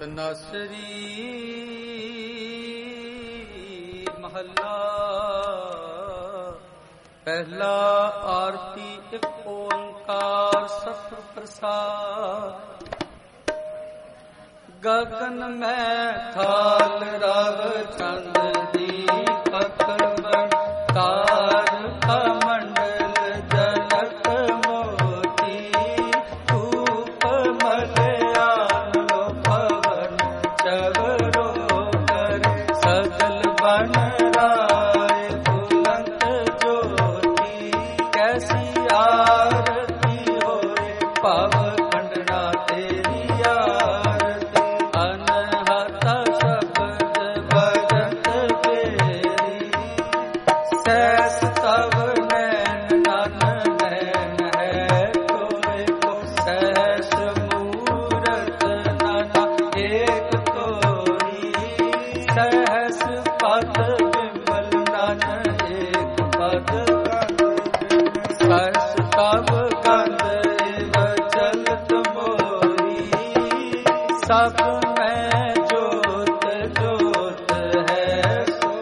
तनासरी महला पहला। आरती एक ओंकार सत प्रसाद। गगन में थाल रव चंद दीपक बन तार कमंडल जनक मोती धूप मलयान लो पवन चवरो कर सगल बन राय बुलंद ज्योति। कैसी आरती होए पाव खंडना तेरी आरती। अनहत शब्द भजत तेरी सहस तव नैन नन नैन है तोरे को। सहस मूरत नाना एक तोरी। सहस पद विमल नन एक पद। सहस तव गंध चलत मोरी। सब में जोत जोत है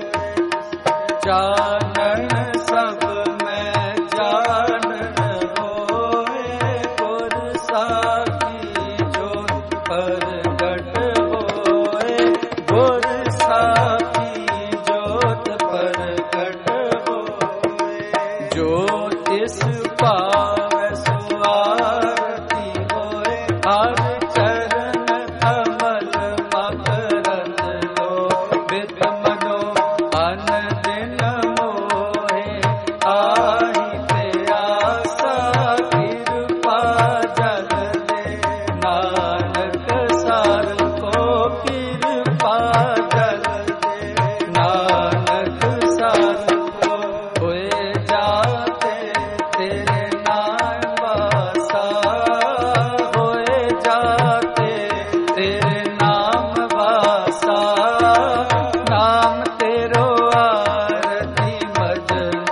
जानन। सब में जानन होए गुर साकी जोत प्रगट होए। गुर साकी जोत प्रगट होए। ज्योतिष पावै सो आरती होए। हर चरण कमल मकरंद लोभित मनो। अन दिन मोहे आहि प्यासा। कृपा जल दे नानक सार को। कृपा जल दे नानक सार को। होए जाते तेरे नाम वासा। होए जाते तेरे नाम वासा। नाम तेरो आरती मजन।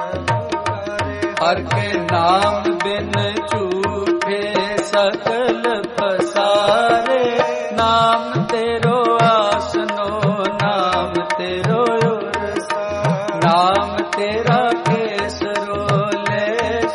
हर के नाम बिन चूके सकल पसारे। नाम तेरो आसनो नाम तेरो उरसा। नाम तेरा केसरो ले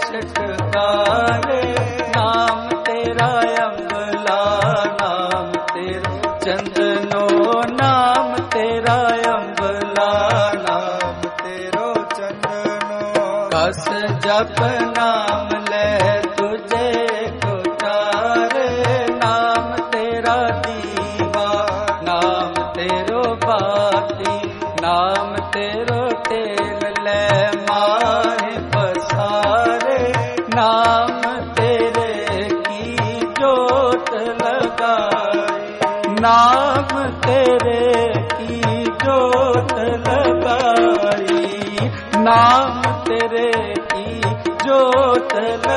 छिटकारे। नाम तेरा अम्बला नाम तेरो चंदनो। नाम तेरा अम्बला नाम तेरो चंदनो। कस जप नाम ले तुझे को तारे। नाम तेरा दीवा नाम तेरो बाती। नाम तेरो तेल ले माहे पसारे। नाम तेरे की जोत लगाई। नाम तेरे की जोत लगाई। नाम तेरे की जोत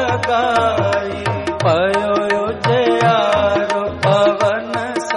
लगाई। पयो उजियारो पवन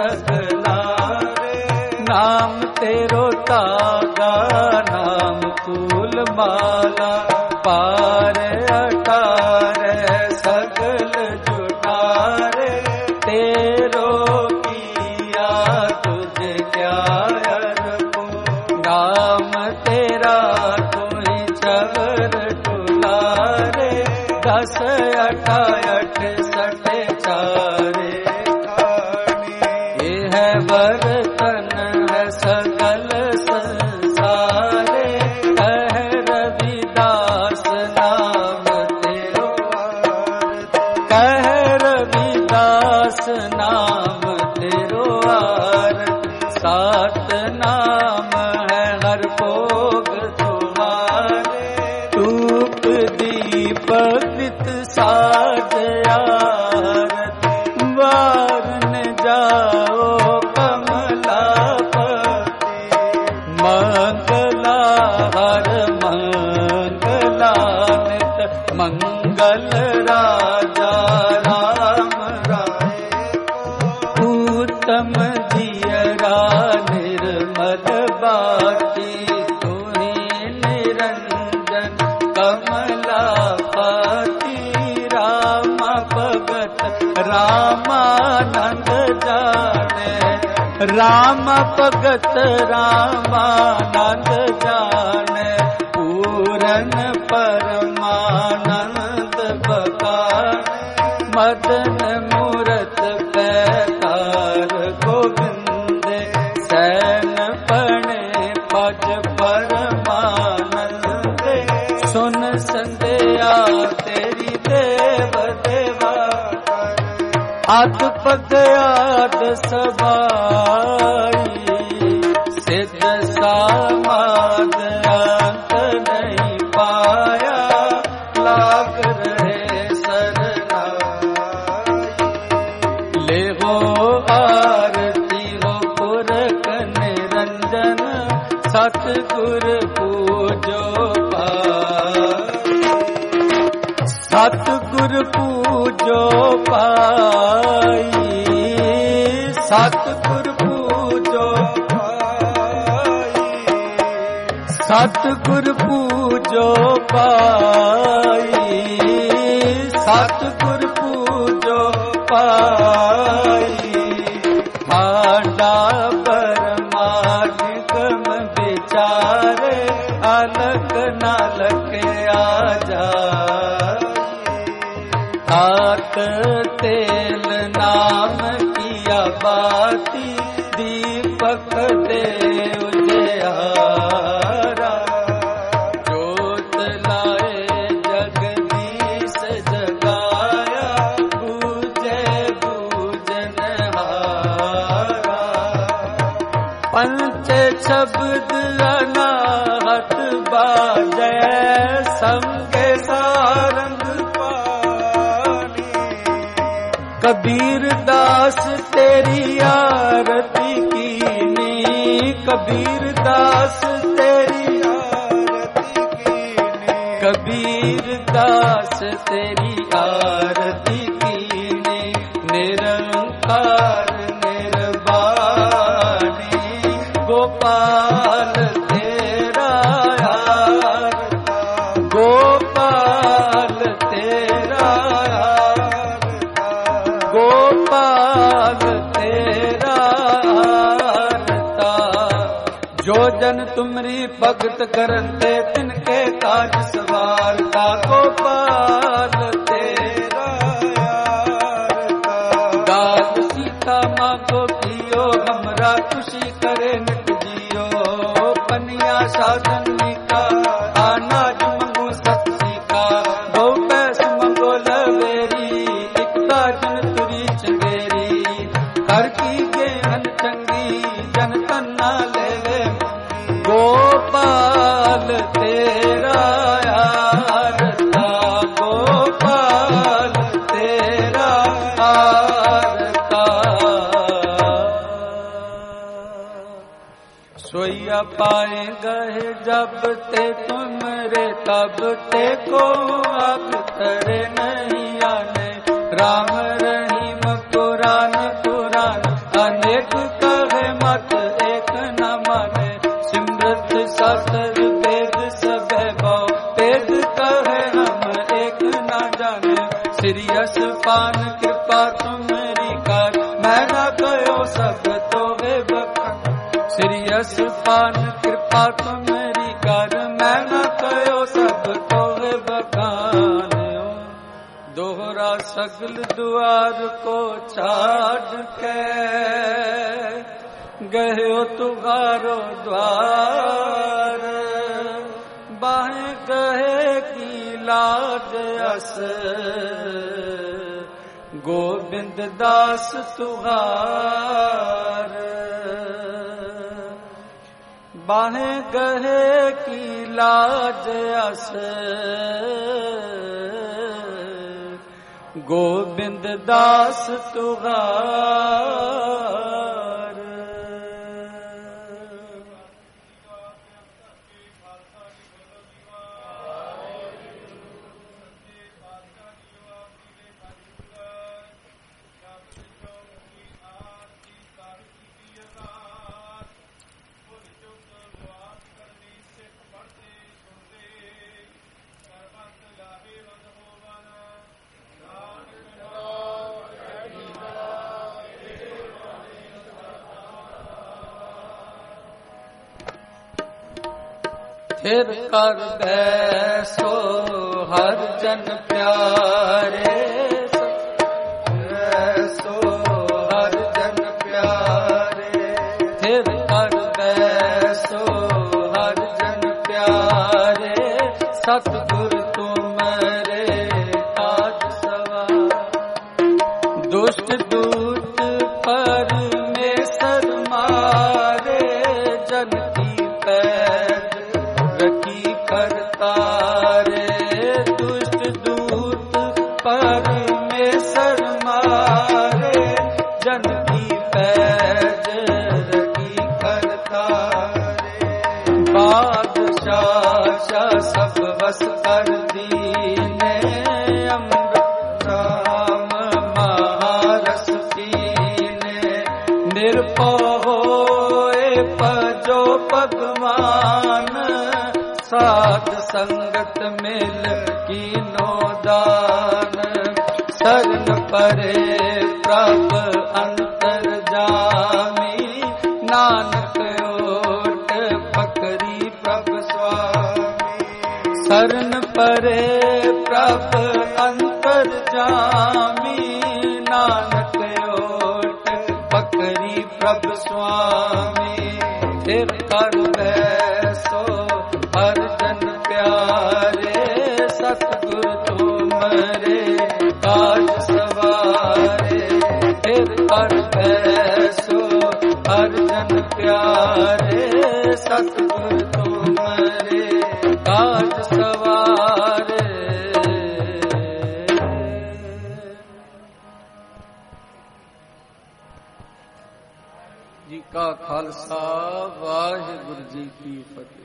सगलारे। नाम तेरो तागा नाम फूल माला। पार अटारे सगल जुटारे। तेरो किया तुझे क्या अरपो। नाम तेरा कोई चवर टुलारे। 10 अठायठ सटे चारे खाने। ये है बर्तन है सगल संसारे। कह रविदास नाम तेरो आरती। कह रविदास नाम तेरो आरती। 7 नाम है हर भोग तुम्हारे। धूप दीप कृत साज आरती। वारन जाओ कमलापति। मंगला हर मंगलानित। मंगल राजा राम राय। उत्तम जियरा निर्मल बाती। तुही निरंजन कमलापति। राम भगत रामानंद जाने। राम भगत रामानंद जाने, पूरन परमानंद बखाने, मदन मूरत पैकार गोविंद, सैन पणे पज परमानंद, सुन संध्या तेरी देव देवा, आद पद आद सबाई, सिद्ध सामाद अंत नहीं पाया, लाग रहे सरनाई। ले हो आरती हो पुरख निरंजन, सतगुर पूजो सतगुर पूजो पाई, सतगुर पूजो पाई, सतगुर पूजो पाई, सतगुर पूजो पाई। आडा परमागम विचारे, अलग नालक आजा, हाथ तेल नाम किया बाती, दीपक दे उजियारा, जोत लाए जगदीश जगाया, बूझे बूझनहारा। पंच शब्द अनाहत बाजै, संगे सारंग कबीर दास तेरी आरती कीनी, कबीर दास तेरी आरती कीनी, कबीर दास तेरी आरती कीनी। निरंकार निर्वाणी, गोपाल तेरा यार, गोपाल तेरा गोपाल तेरा आरता। जो जन तुमरी भगत करते, तिनके काज सवारता, गोपाल तेरा आरता। दास सीता मांगो पियो, हमरा खुशी करे नित जियो, पनिया साधन का अनाज मंगो सब्जी का, बहु पैस मंगो लवेरी, इकता जन तुरी चंगेरी, हर की गेहन चंगी, जन तन्ना लेवे। गोपाल तेरा आरता, गोपाल तेरा आरता। सोया पाए गए जब ते तुमरे, तब ते को अब करे नहीं आने। राम रहीम पुराण पुराण, अनेक कहे मत एक न माने। सिमरत शास्त्र वेद सब भाव, वेद कहे हम एक न जाने। सिरियस पान कृपा तुम्हारी कर, मैं न कहो सब तो वे बखान। सिरियस पान कृपा तुम्हारी कर, मैं न कहो सब तो वे बखान। दोहरा सगल द्वार को छाड़ के, गयो तुहारो द्वार। बाहें गहे की लाज अस, गोविंद दास तुहार। बाहें गहे की लाज अस, गोविंद दास तुहार। फिर कर बैसो हर जन प्यारे, बैसो हर जन प्यारे, फिर कर बैसो हर जन प्यारे, सतगुर तुम्हारे काज सवार। दुष्ट दूत परमेश्वर मारे, जन की पैज रखी करतारे। दुष्ट दूत परमेश्वर मारे, जन की पैज रखी करतारे। बादशाह सब बस कर दीने, अमृत राम महारस पीने। निर्भय होए पजो भगवान, साध संगत मिल कीनो दान। शरण परे प्रभ अंतर जामी, नानक ओट पकड़ी प्रभ स्वामी। शरण परे प्रभ अंतर जामी, नानक ओट पकड़ी प्रभ स्वामी। फिर कर बैसो हर जन प्यारे, सतगुर तुम्हारे काज सवारे। फिर कर बैसो हर जन प्यारे, सतगुर तुम्हारे काज सवारे। जी का खालसा, वाहिगुरु जी की फतेह।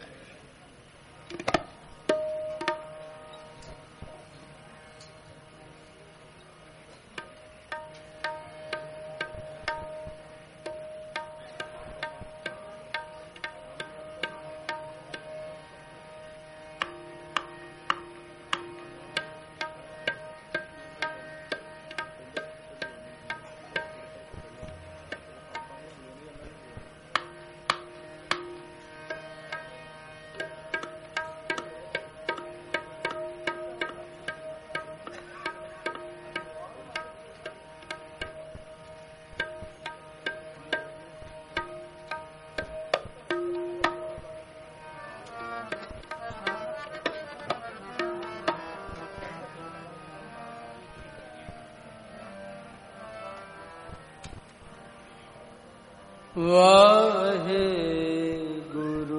वाहे गुरु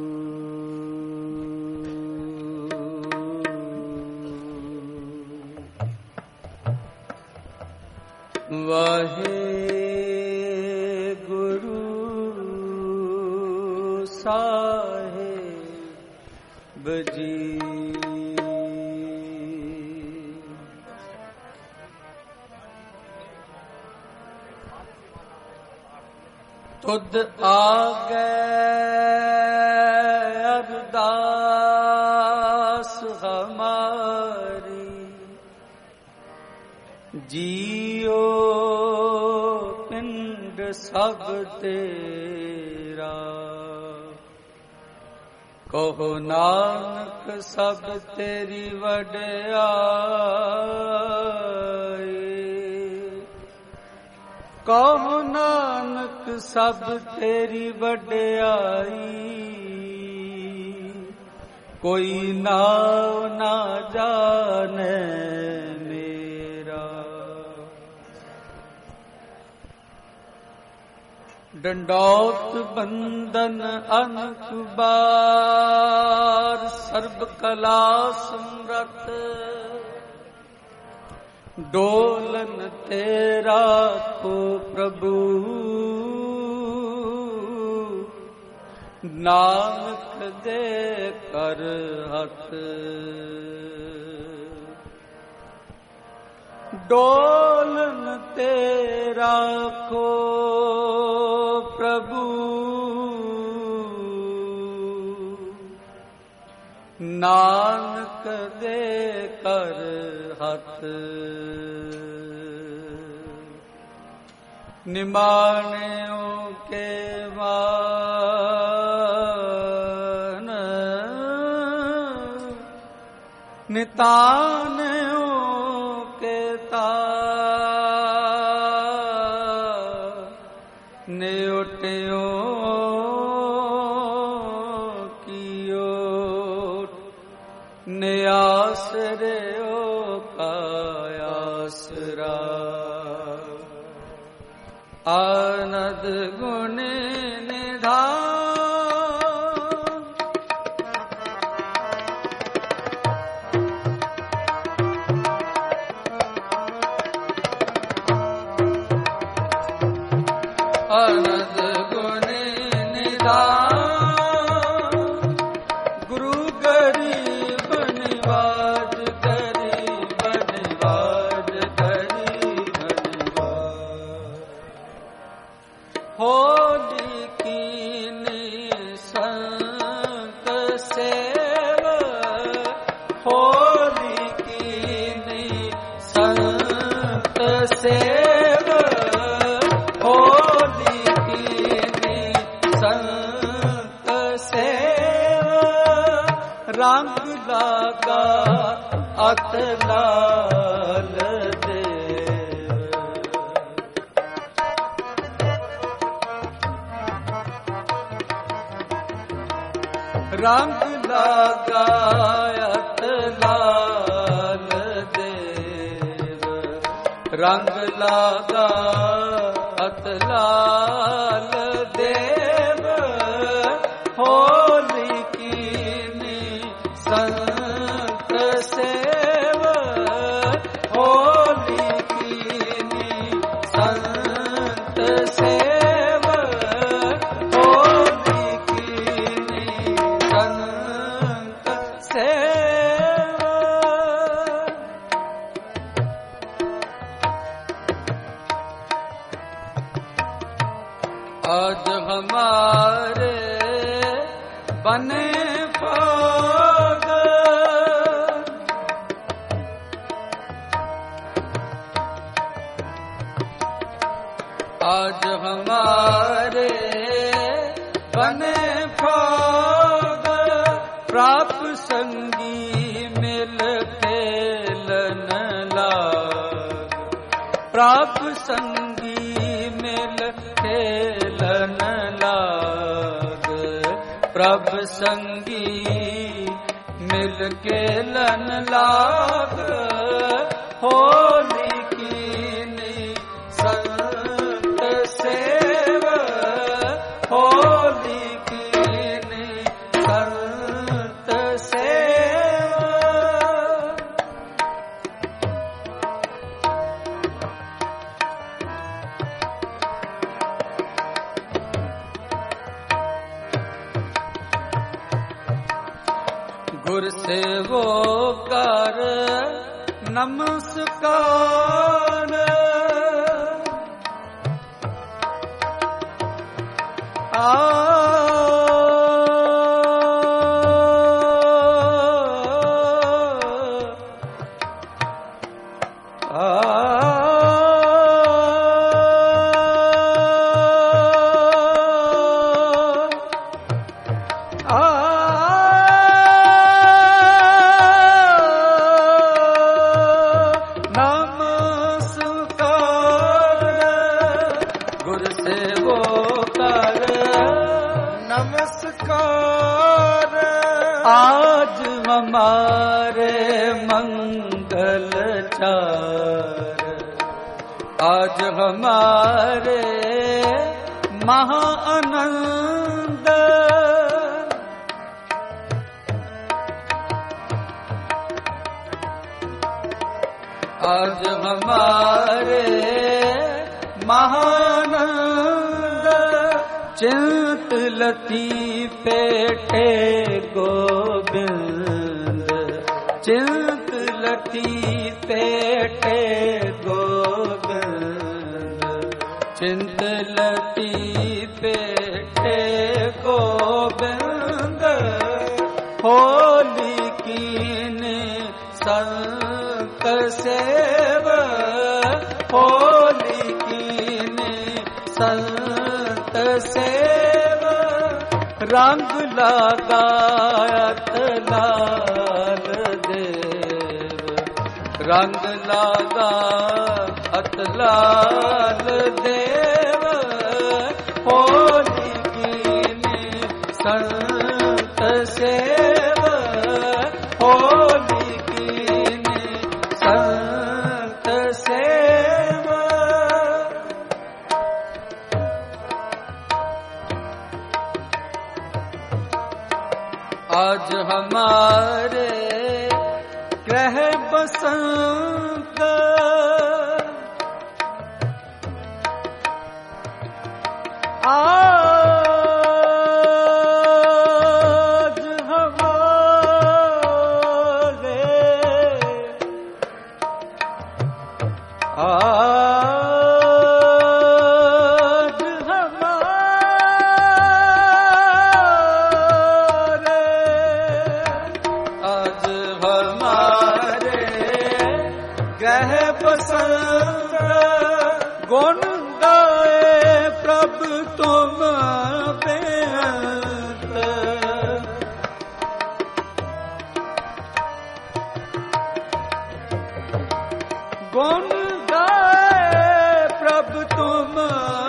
वाहे गुरु साहिब जी। तुद आगे अरदास हमारी, जियो पिंड सब तेरा। कहो नानक सब तेरी वड्याई, कहो नानक सब तेरी वड्याई। कोई नाव ना जाने मेरा। डंडौत बंदन अनक बार, सर्व कला समरथ। डोलन तेरा को प्रभु, नानक दे कर हथ। डोलन तेरा को प्रभु, नानक दे कर हथ। निमाणियों के मान नितान के नेउटियो कियो नियासरियो कायासरा आनद गुण निधान आनंद गुण निधान गुरु गरीब निवाज गरीब निवाज गरीब निवाज होली कीनी संत सेवा होली कीनी संत सेवा संत सेवा रंग लागा अत लाल देव रंग लागा अत लाल देव रंग लागा अत लाल देव होली कीनी संत सेवा होली कीनी संत सेवा होली कीनी संत सेवा आज हमारे बने पाग आज हमारे बने पाग प्राप संगी मिल खेलन लाग प्राप संगी मिल खेलन लाग प्रभ संगी मिल के लन लाग होली कीनी संत सेवा होली कीनी संत सेवा गुर से वो कर नमस्कार आज हमारे मंगल चार आज हमारे महा आनंद आज हमारे महानंद चिंत लतीफे ठे गोविंद चिंत लतीफे ठे गोविंद चिंत लतीफे ठे गोविंद होली कीने संत सेवा होली कीने संत सेवा रंग लगायत लाल देव ਰੰਗ ਲਾਗਾ ਅਤਲਾਲ ਦੇਵ ਹੋਲੀ ਕੀਨੀ ਸੰਤ ਸੇਵ ਹੋਲੀ ਕੀਨੀ ਸੰਤ ਸੇਵ आज हमारे ग्रह बसंत आज हमारे गुण गाए प्रभ तुम बेअंत गुण गाए प्रभ तुम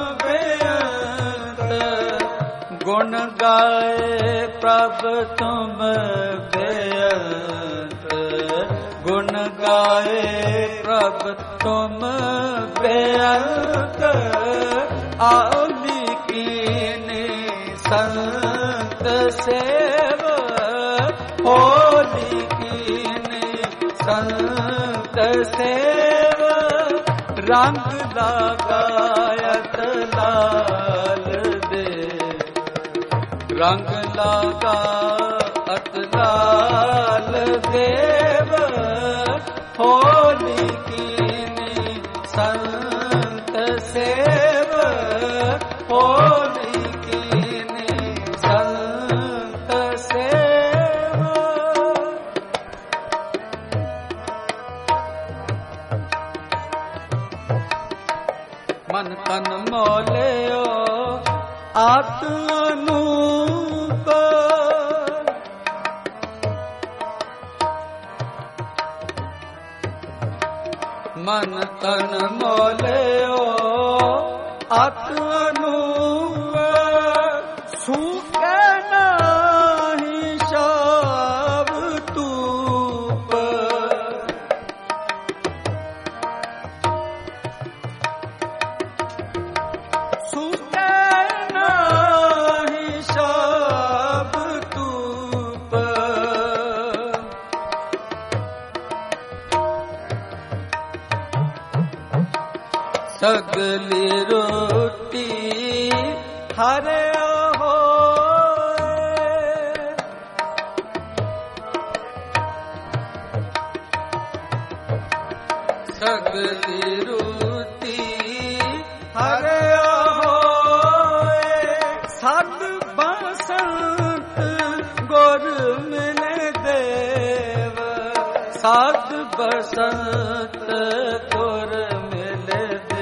बेअंत गुण गाए प्रभ तुम बेअंत गुण गाए प्रभ तुम बेअंत आली कीनी संत सेव होली कीनी संत सेव रंग लगायत लाल दे रंग लगा अतलाल देव होली कीनी संत सेव होली कीनी संत सेव मन तन मोलियो आत्मानूप मन तन मोलियो आत्मानूप सूखे नाही शाव तूप सूखे नाही शाव तूप सगली रोटी हरे होए सगली रोटी हरे होए सद बसंत गुर मिले देव सद बसंत गुर मिले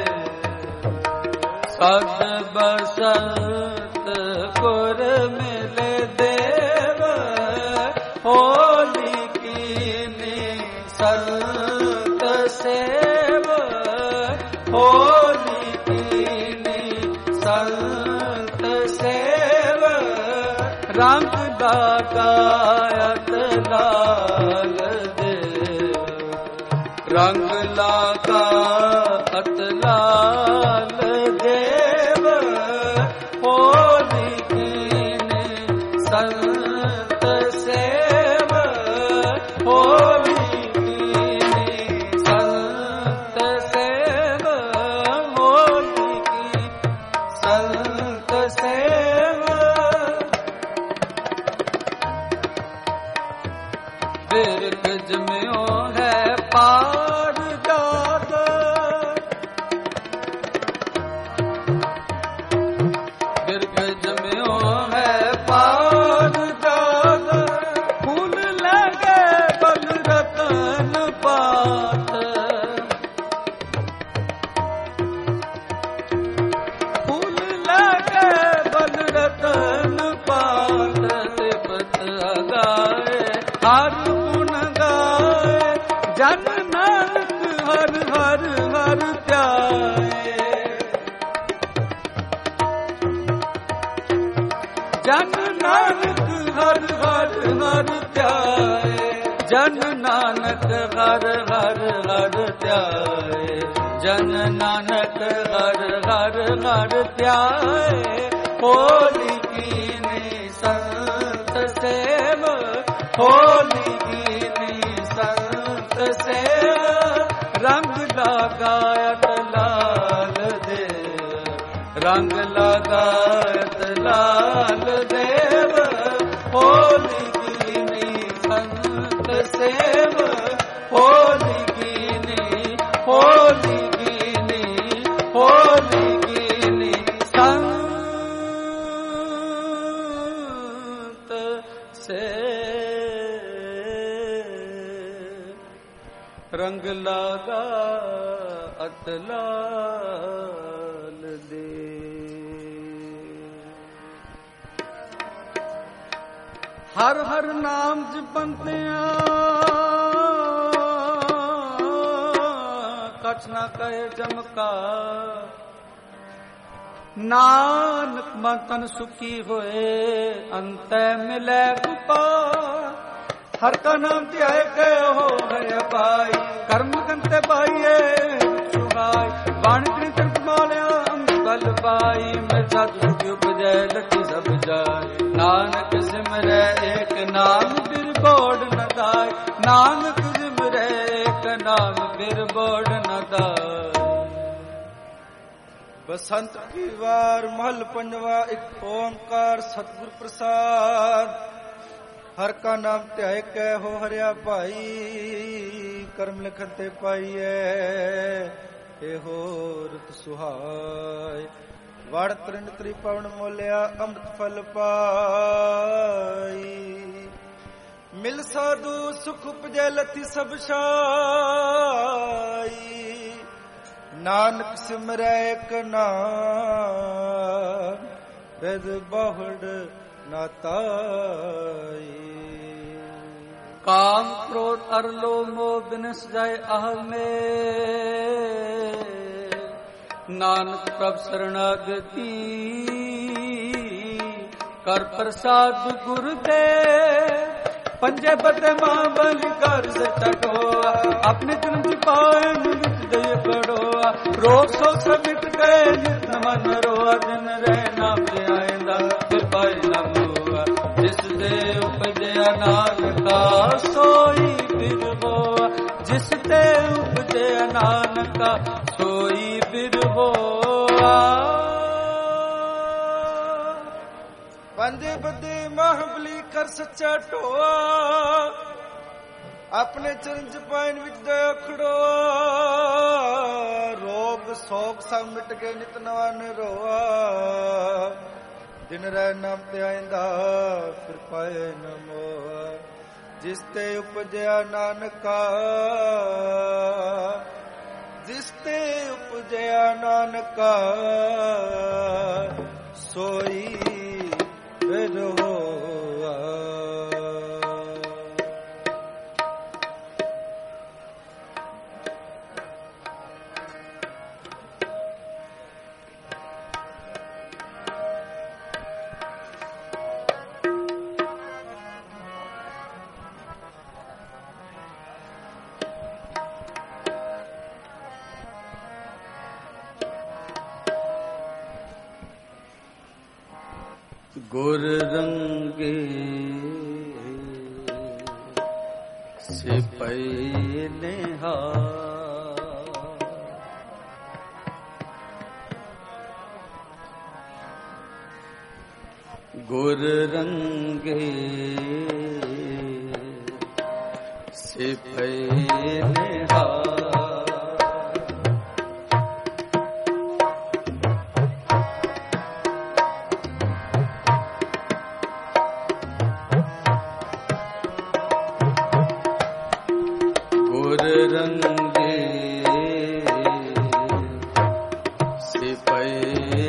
सद बसंत गुर मिले देव होली कीनी संत सेव होली कीनी संत सेव रंग लगायत लाल देव रंग लगा अतलाल देव होली कीनी संत सेव होली कीनी संत सेव होली की संत सेव बिरख जम्यो है पार जात बिरख जम्यो है पार जात फूल लगे बल रतन पात फूल लगे बल रतन पात तिब्बत गाए हर गुण गाए जन नानक ਹਰ ਹਰ ਹਰ ਧਿਆਏ। ਜਨ ਨਾਨਕ ਹਰ ਹਰ ਹਰ ਧਿਆਏ। ਜਨ ਨਾਨਕ ਹਰ ਹਰ ਹਰ ਧਿਆਏ। ਜਨ ਨਾਨਕ ਹਰ ਹਰ ਹਰ ਧਿਆਏ। ਹੋਲੀ ਕੀਨੀ ਸੰਤ ਸੇਵ, ਹੋਲੀ ਕੀਨੀ ਸੰਤ ਸੇਵ। ਰੰਗ ਲਗਾਇਤ ਲਾਲ ਦੇਵ, ਰੰਗ ਲਗਾਇਤ ਲਾਲ ਦੇਵ। ਹੋਲੀ ਕੀਨੀ ਸੰਤ ਸੇਵ, ਹੋਲੀ ਕੀਨੀ, ਹੋਲੀ ਕੀਨੀ, ਹੋਲੀ ਕੀਨੀ ਸੰਤ ਸੇਵ। ਰੰਗ ਲਾਗਾ ਅਤ ਲਾਲ ਦੇ। ਹਰ ਹਰ ਨਾਮ ਜਪੰਤਿਆਂ ਕਛ ਨਾ ਕਹੇ ਜਮਕਾ। ਨਾਨਕ ਮਨ ਤਨ ਸੁਖੀ ਹੋਏ ਅੰਤੈ ਮਿਲੈ ਉਪਾਇ। ਹਰ ਕਾ ਨਾਮ ਧਿਆਏ ਕੇ ਹੋ ਹੈ ਪਾਈ। ਕਰਮ ਕੰਤੇ ਪਾਈਏ ਸੁਹਾਈ। ਬਾਣੀ ਤ੍ਰਿ ਤਰਕ ਮਾਲਿਆ ਅੰਗਲ ਪਾਈ। ਮੈਂ ਸਤਿਗੁਰ ਕੀ ਉਪਜੈ ਲੱਠੀ ਸਭ ਜਾਏ। ਨਾਨਕ ਸਿਮਰੈ ਏਕ ਨਾਮ ਬਿਰ ਬੋੜ ਨ ਦਾਇ। ਨਾਨਕ ਸਿਮਰੈ ਏਕ ਨਾਮ ਬਿਰ ਬੋੜ ਨ ਦਾਇ। ਬਸੰਤ ਕੀ ਵਾਰ ਮਹਲ ਪੰਜਵਾ। ਇੱਕ ਓੰਕਾਰ ਸਤਿਗੁਰ ਪ੍ਰਸਾਦ। ਹਰ ਕਾ ਨਾਮ ਧਿਆਏ ਕੈ ਹੋ ਹਰਿਆ ਭਾਈ। ਕਰਮ ਲਿਖਨ ਤੇ ਪਾਈਐ ਇਹੋ ਰਤ ਸੁਹਾਏ। ਵੜ ਤ੍ਰਿੰਡ ਤ੍ਰੀ ਪਵਨ ਮੋਲਿਆ ਅੰਮ੍ਰਿਤ ਫਲ ਪਾਈ। ਮਿਲ ਸਾਧੂ ਸੁਖ ਉਪਜੈ ਲਥੀ ਸਭ ਛਾਈ। ਨਾਨਕ ਸਿਮਰੈ ਏਕ ਨਾਮ ਬਿਦ ਬਹੁੜ ਨਾ ਤਾਈ। ਕਾਮ ਕ੍ਰੋਧ ਅਰ ਲੋਭ ਮੋਹ ਬਿਨਸ ਜਾਏ ਅਹਮੇ। ਨਾਨਕ ਪ੍ਰਭ ਸਰਣਾਗਤੀ ਕਰ ਪ੍ਰਸਾਦ ਗੁਰ ਦੇ। ਪੰਜੇ ਬਤੇ ਮਾਂ ਬਲੀ ਕਰ ਸਟੋਆ। ਆਪਣੇ ਜਨਮ ਚ ਪਾਏ ਨਿਤ ਦੇ ਪੜੋਆ। ਰੋਗ ਸੋਗ ਸਭ ਮਿਟ ਗਏ ਨਿਤ ਮਨ ਰੋਆ। ਦਿਨ ਰਹਿ ਨਾਮ ਤੇ ਆਇਂਦਾ ਫਿਰ ਪਾਏ ਨਾ ਮੋਆ। ਜਿਸ ਦੇ ਉਪਜਿਆ ਨਾਨਕਾ ਸੋਈ ਫਿਰ ਹੋਆ। ਜਿਸ ਤੇ ਉਪਜਿਆ ਨਾਨਕਾ ਸੋਈ ਫਿਰ ਹੋਆ। ਪੰਜੇ ਬੱਦੇ ਮਹਾਬਲੀ ਕਰ ਸੱਚਾ ਢੋਆ। ਆਪਣੇ ਚਰਨ ਚ ਪਾਇਨ ਵਿੱਚ ਦਇਆ ਖੜੋਆ। ਰੋਗ ਸੋਗ ਸਭ ਮਿਟ ਗਏ ਨਿਤ ਨਵਾ ਨਿਰੋਆ। ਦਿਨ ਰਹਿ ਨਾਮ ਤੇ ਆਇਂਦਾ ਫਿਰ ਪਾਏ ਨ ਮੋਆ। ਜਿਸ ਤੇ ਉਪਜਿਆ ਨਾਨਕਾ, ਜਿਸ ਤੇ ਉਪਜਿਆ ਨਾਨਕਾ ਸੋਈ ਫਿਰ ਹੋਆ। ਗੁਰ ਰੰਗੇ ਸਿਪਈ ਨਿਹਾਲ। ਗੁਰ ਰੰਗੇ ਸਿਪਈ ਨਿਹਾਲ। ਰੰਗੇ ਸਿਪਾਹੀ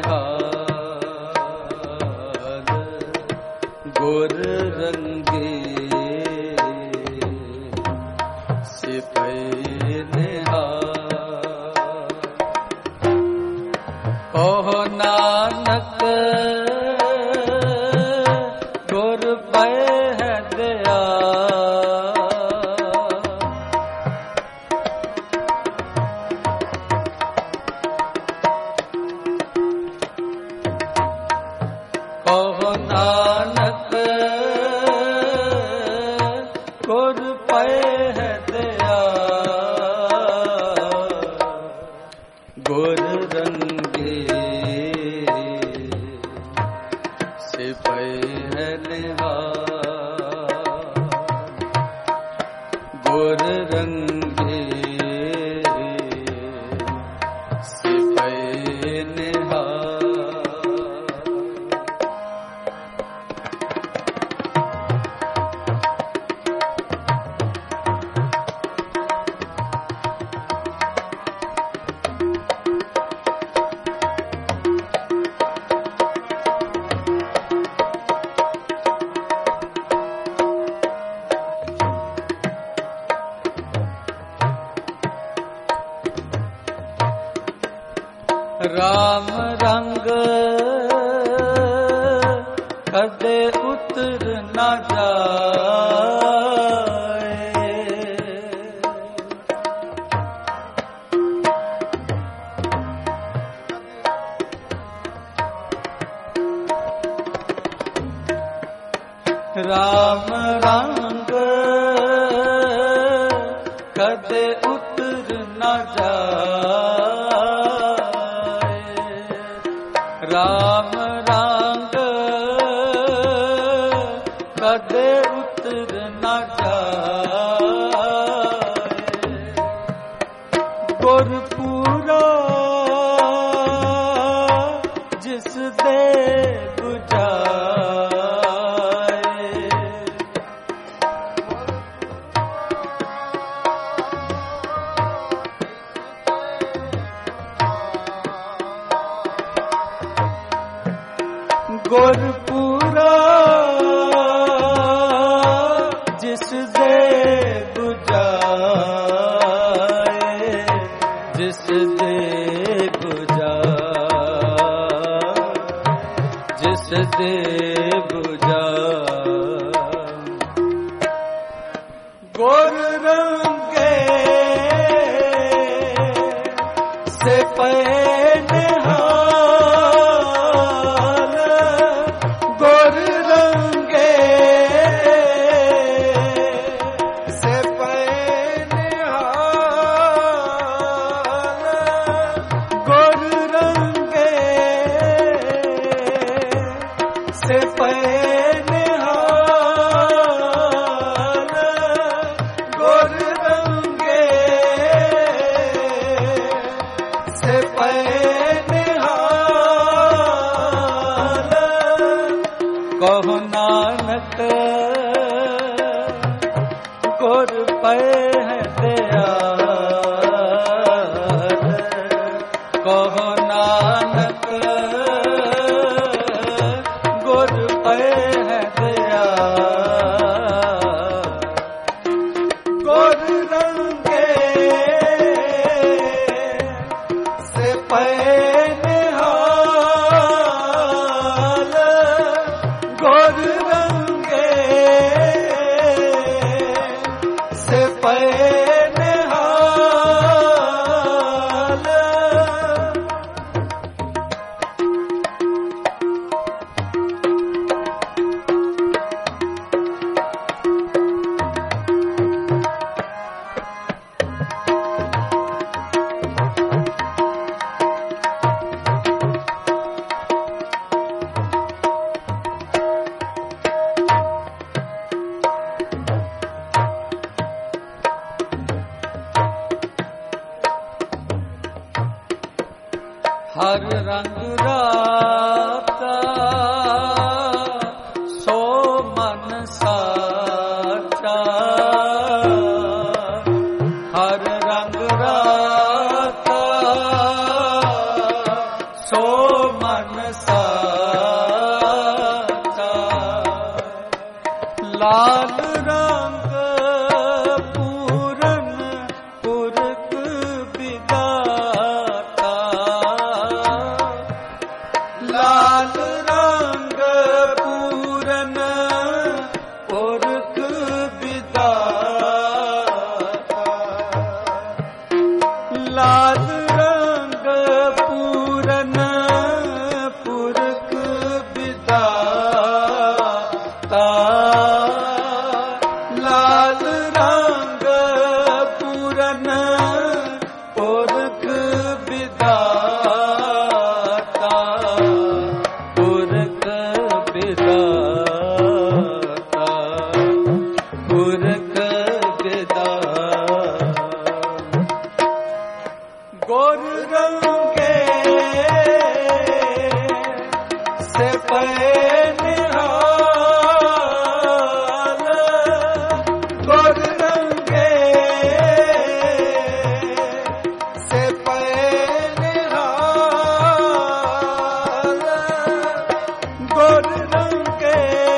ਨਿਹਾਲ। ਗੁਰ ਰੰਗੇ ਸਿਪਾਹੀ ਨਿਹਾਲ। राम रंग कदे उतर न जाए, राम रंग कदे उतर न जाए, राम रंग कदे उतर न जाए, गुरपुरा जिस दे बुझाए, गुरपुरा जिस दे बुझाए, जिस दे बुझाए, जिस दे बुझाए, गुर रंगे से पे कहो नानक गुर पे है दयाल, कहो नानक गुर पे है दयाल, गुर रंगे से पे हर रंग राता सो मन साचा, हर रंग राता सो मन साचा, लाल रंग पूरन पुरख विदाता, लाल रंग पूरन पुरख विदाता, लाल रंग पूरन पुरख विदाता, लाल रंग पूरन पुरख विदाता, पुरख विदाता, पुरख विदाता, गुर रंगे से पे निहाल, गुर रंगे से पे निहाल, गुर रंगे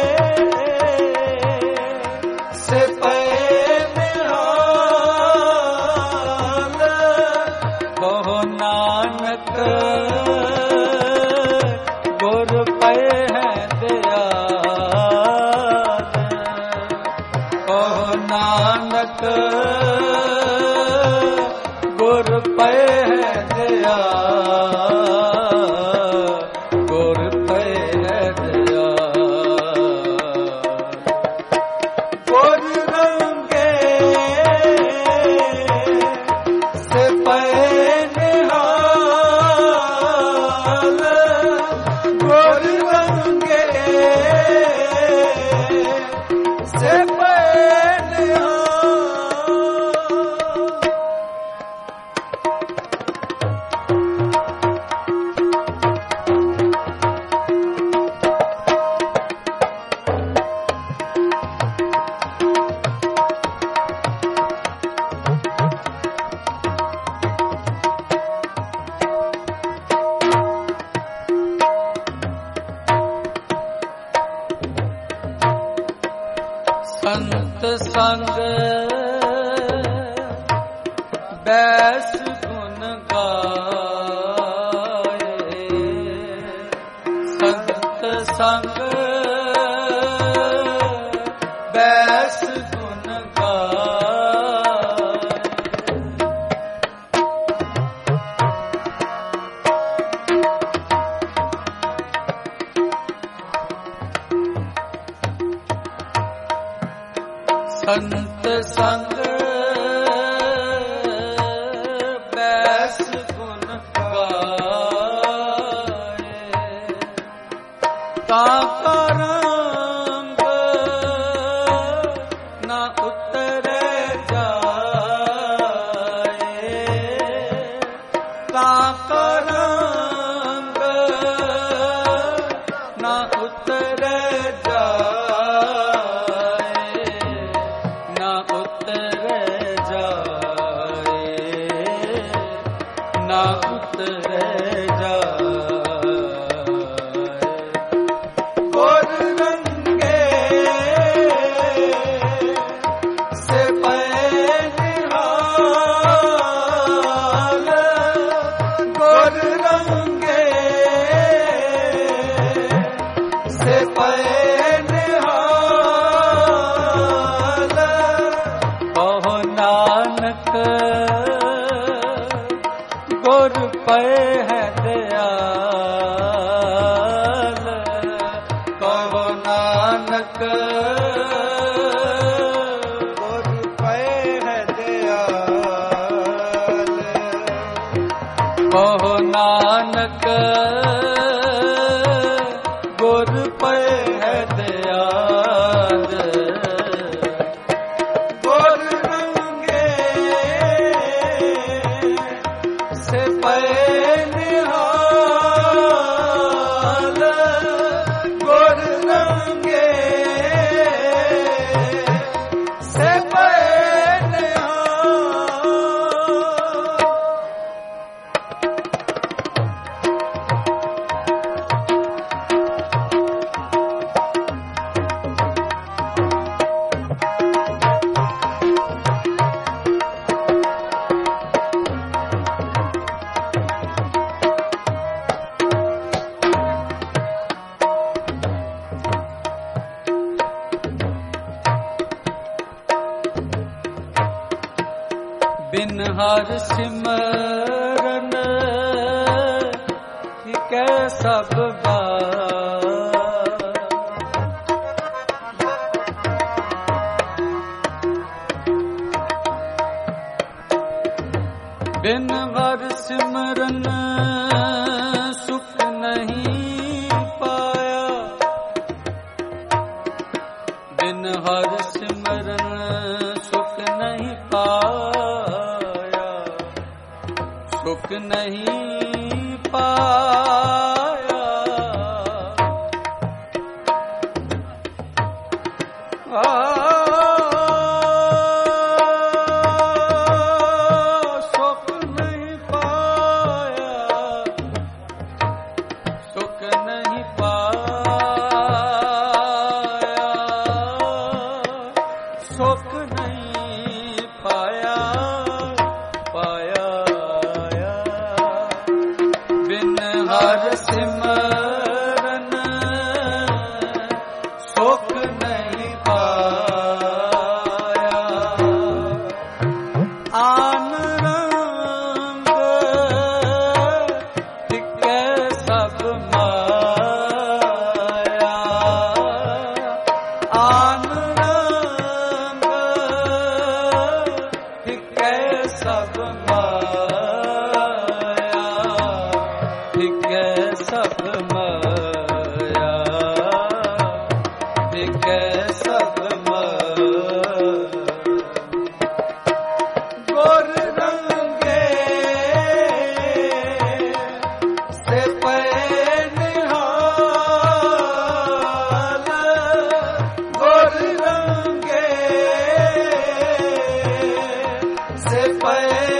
से पे निहाल, कहो नानक ਗੁਰ ਪਏ ਹੈ ਦਇਆ, ਗੁਰ ਪਏ ਹੈ ਦਇਆ। ਗੁਰ ਰੰਗੇ ਸੇ ਪਏ ਨਿਹਾਲ, ਗੁਰ ਰੰਗੇ ਸੇ ਪਏ ਨਿਹਾਲ। ਸੰਤ ਸੰਗ ਬੈਸ ਗੁਣ ਗਾਏ, ਸੰਤ ਸੰਗ ਬੈਸ ਗੁਣ ਗਾਏ। ਸੰਤ ਸੰਗ ਬੈਸ ਗੁਣ ਗਾਏ, ਤਾ ਕਾ ਰੰਗ ਨਾ ਉਤਰੇ ਜਾਏ, ਤਾ ਕਾ ਰੰਗ ਨਾ ਉਤਰੇ ਜਾਏ, ਨਾ ਉਤਰੇ ਜਾਏ, ਨਾ ਉਤਰੇ ਜਾਏ। ਗੁਰ ਰੰਗੇ ਸੇ ਪਏ ਨਿਹਾਲ, ਗੁਰ ਰੰਗੇ ਸੇ ਪਏ ਨਿਹਾਲ। ਕਹੋ ਨਾਨਕ ਗੁਰ ਪਏ ਹੈ ਦਿਆਲ, ਕਹੋ ਨਾਨਕ ਗੁਰ ਪਏ ਹੈ ਦਿਆਲ, ਕਹੋ ਨਾਨਕ ਗੁਰ ਪਏ ਹੈ ਦਿਆਲ। ਗੁਰ ਰੰਗੇ ਸੇ ਪਏ ਨਿਹਾਲ, ਗੁਰ ਰੰਗੇ ਸੇ ਪਏ ਨਿਹਾਲ। ਬਿਨ ਹਰ ਸਿਮਰਨ ਕੈ ਸਭ ਬਾਰ, ਬਿਨ ਹਰ ਸਿਮਰਨ ਸੁਖ ਨਹੀਂ ਪਾਇਆ, ਬਿਨ ਹਰ ਸਿਮਰਨ ਸੁਖ ਨਹੀਂ ਪਾਇਆ, ਸੁਖ ਨਹੀਂ ਪਾਇਆ। ਸੁਖ ਨਹੀਂ ਪਾਇਆ, ਸੁਖ ਨਹੀਂ ਪਾਇਆ, ਸੁਖ ਨਹੀਂ ਪਾਇਆ, ਪਾਇਆ ਬਿਨ ਹਰ माया, धिकै सब माया, धिकै सब माया। गुर रंगे से पे निहाल, गुर रंगे से पे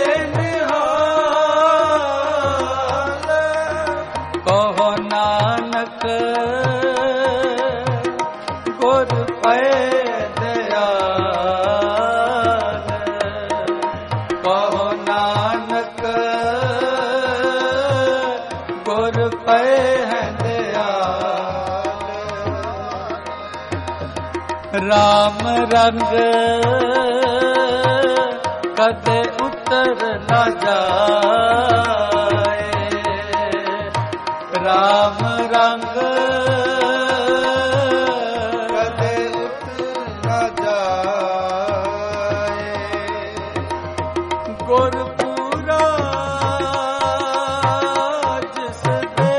निहाल। कहो नानक गुर पे दयाल, कहो नानक गुर पे है दयाल। राम रंग कदे उतर न जाए, राम रंग कदे उतर न जाए। गुरपुरा जिस दे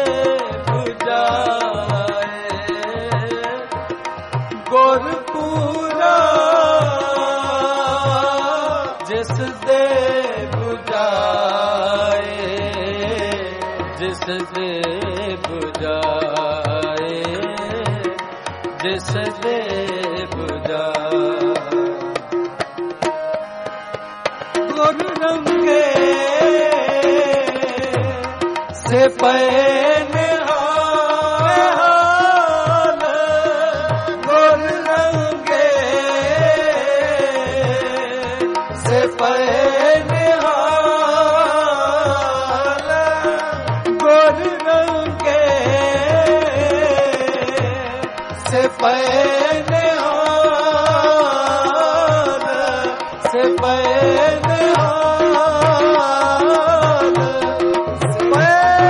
बुझाए, गुरपुरा जिस दे बुझाए, जिस दे बुझाए, जिस दे बुझाए। गुर रंगे से पे निहाल, गुर रंगे से पे निहाल, गुर रंगे से पे निहाल, से पे निहाल, से पे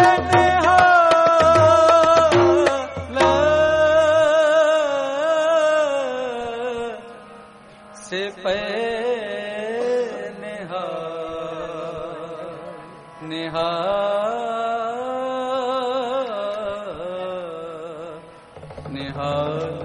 निहाल, से पे निहाल, निहाल, निहाल।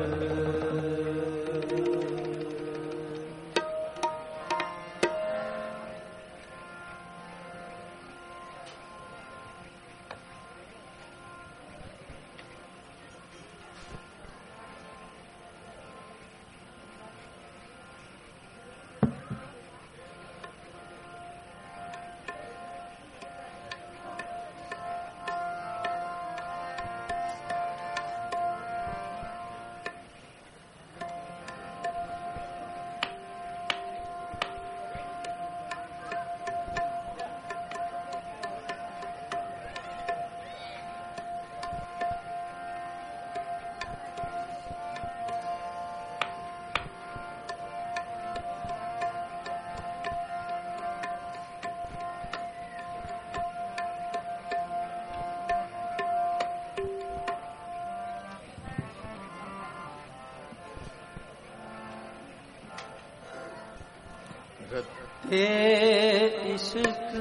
रत्ते इश्क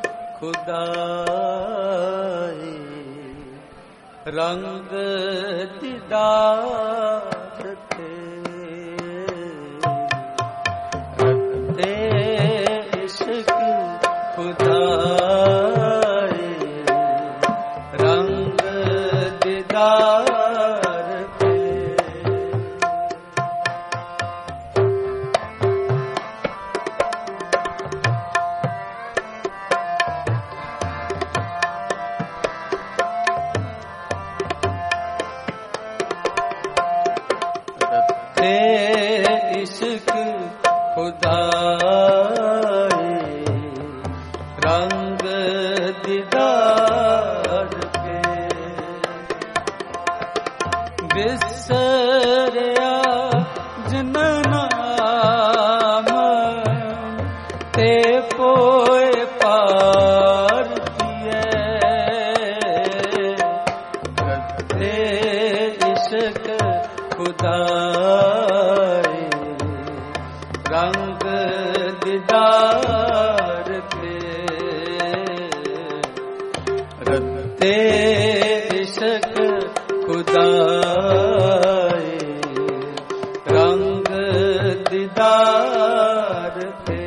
खुदाई, रंग दीदार थे। रत्ते इश्क खुदाई, रंग दीदार थे। इश्क खुदाई, रंग दीदार के। बिसरिया जिन नाम ते पोए पार किए। रत्ते इश्क खुदाई, रंग दीदार के। रते इश्क खुदाए रंग दीदार थे।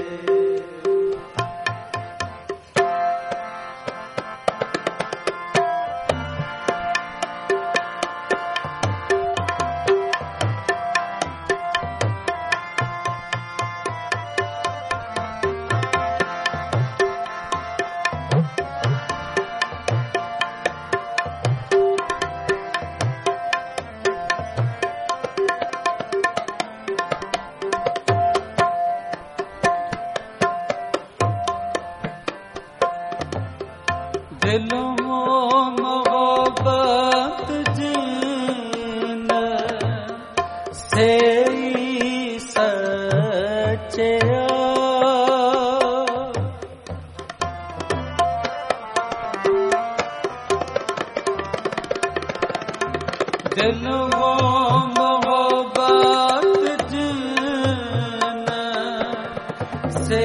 दिलों मोहब्बत जिन से सच्चा दिलों मोहब्बत जिन से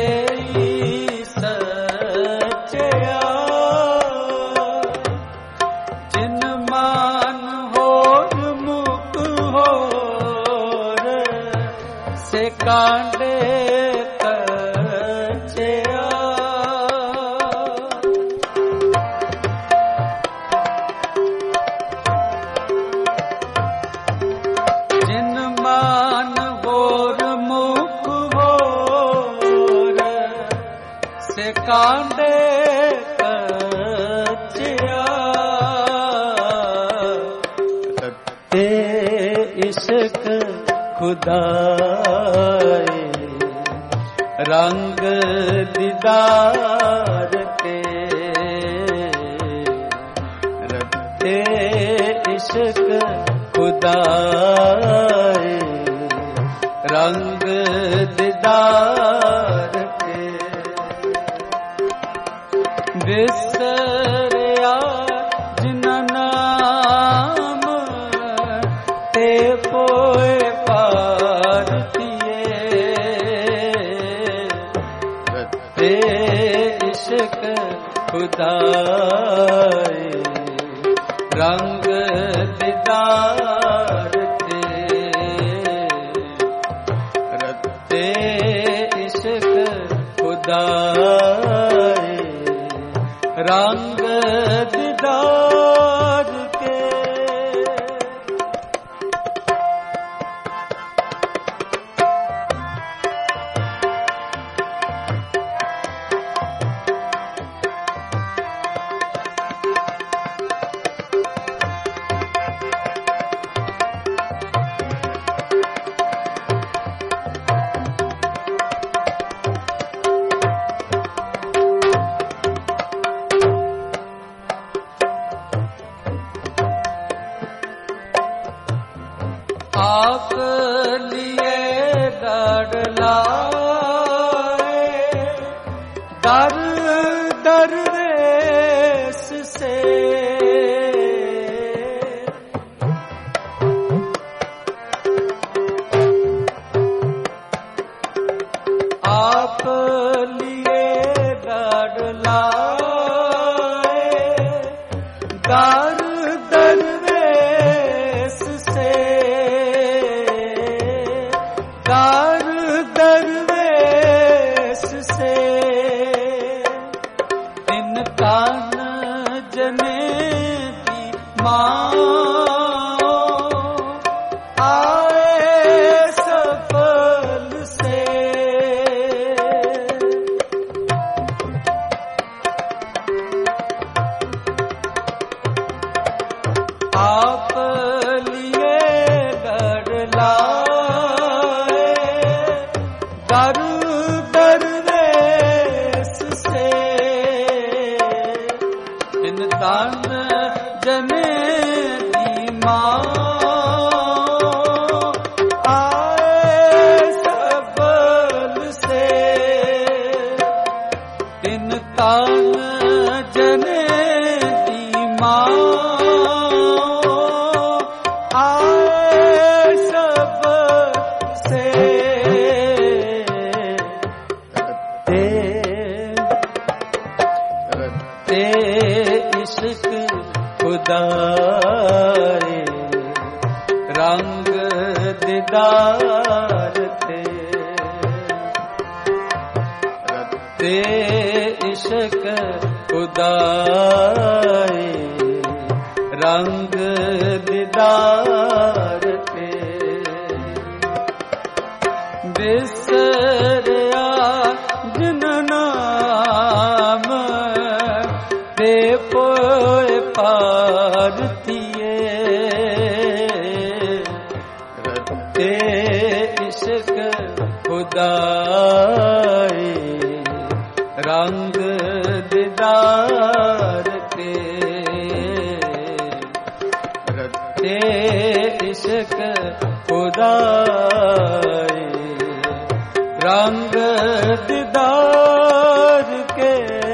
कांडे कचया जिन मान होर मुख होर से कांडे कचया ते इश्क खुदाए रंग दीदार के रते इश्क खुदाए रंग दीदार के बिसरिया जिना नाम ते पोए इश्क खुदाए रंग दीदार थे। रते इश्क खुदाए रंग दीदार के आप लिए दर लाए दर दरवेश से आप लिए दर लाए दर दरवेश से दरवेश से इन कान जने की माँ आए सफल से आप लिए डर लाए दर दरवेश से इन तान जने की माँ आए सबल से इन तान जने की माँ इश्क खुदाए रंग दीदार ते रत्ते इश्क खुदाए रंग दीदार ते बिसरिया जिन नाम ते पोए पारतिए रत्ते इश्क खुदाए रंग दीदार के रत्ते इश्क खुदाए रंग दीदार के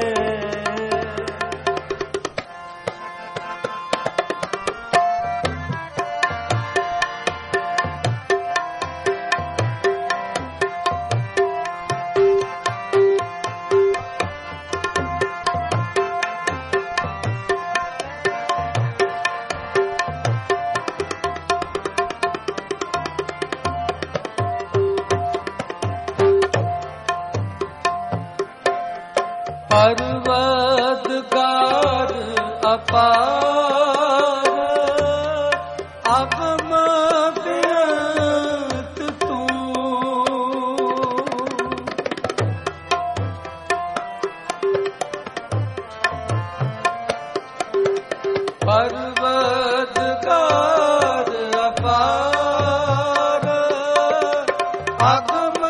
परवदगार अपार अगम बेअंत तू परवदगार अपार अगम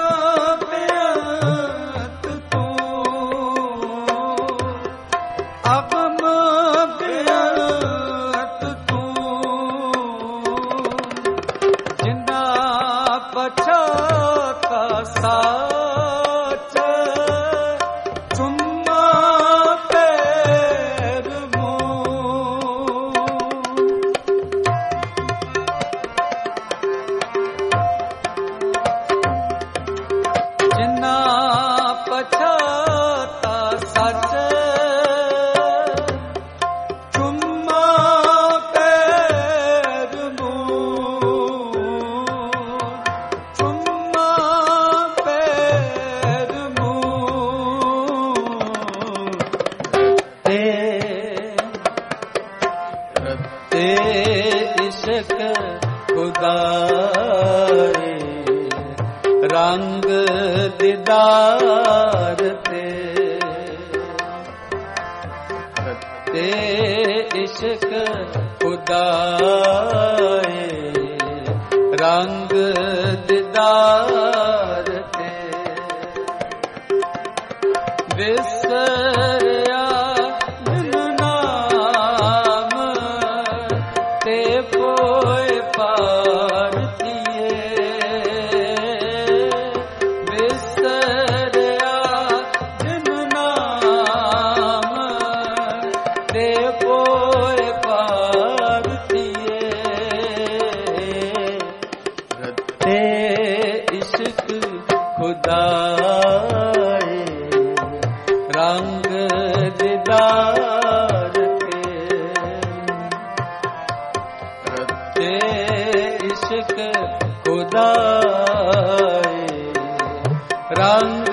बेअंत तू अगम बेअंत तू जिन्ना पछाता साच चुम्मा पैर मुँह जिन्ना पछाता सच चुम्मा पैर मुँह चुम्मा पैर मुँह रत्ते इश्क खुदाए रंग दीदार ते रत्ते इश्क खुदाए रंग दीदार ते बिसरिया जिन नाम ते पोए पारतिए बिसरिया जिन नाम ते पोए पारतिए रत्ते इश्क खुदाए रंग दीदार के रत्ते इश्क खुदाए रंग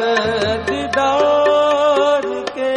दीदार के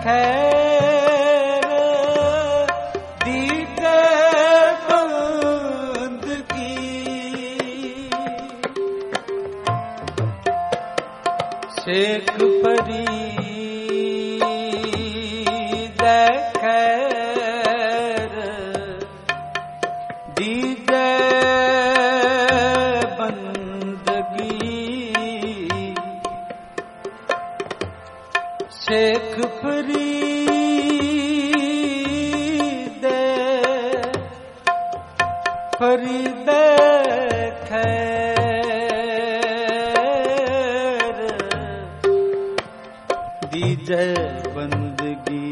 खैर दीजे बंदगी शेख फरीद खैर दीजे बंदगी शेख फरीद खैर दीजे बंदगी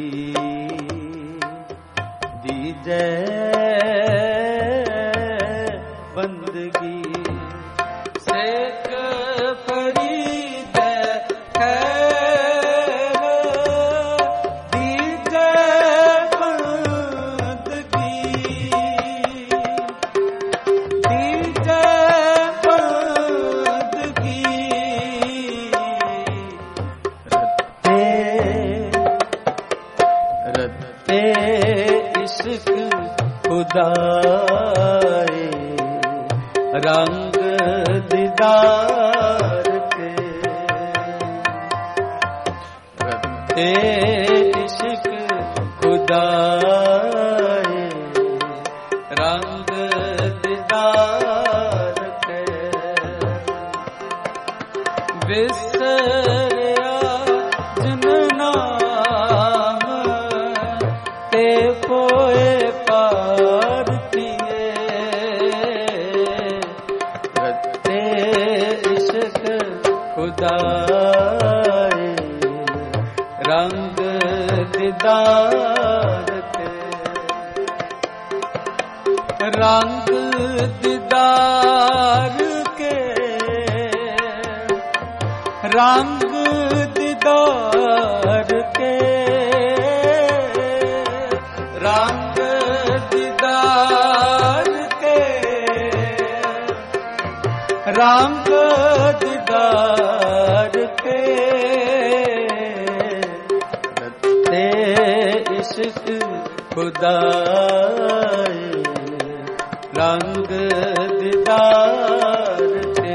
दीजे बंदगी शेख फरीद खैर दीजे बंदगी दीजे बंदगी रत्ते इश्क खुदाए रंग दीदार के रत्ते इश्क खुदाए रंग दीदार के विसरिया जिन नाम ते पोए पार किए रत्ते इश्क खुदाए रंग दीदार के रंग दीदार के रंग दीदार के रंग दीदार के रंग दीदार के रत्ते इश्क खुदाए रंग दीदार के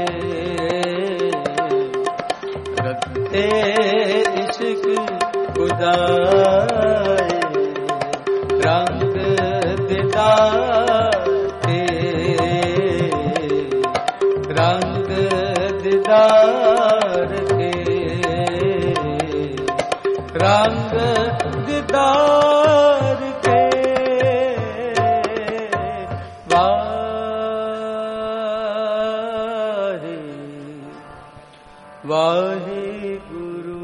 रत्ते इश्क खुदाए रंग दीदार के रंग दीदार के रंग दीदार के वाहे वाहे गुरु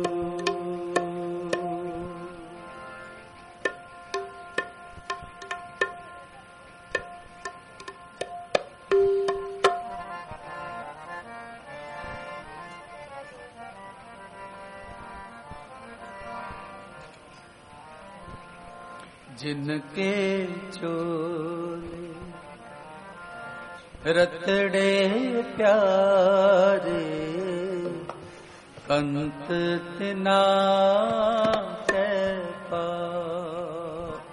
जिनके चोले रतड़े प्यारे कंत तिना के पास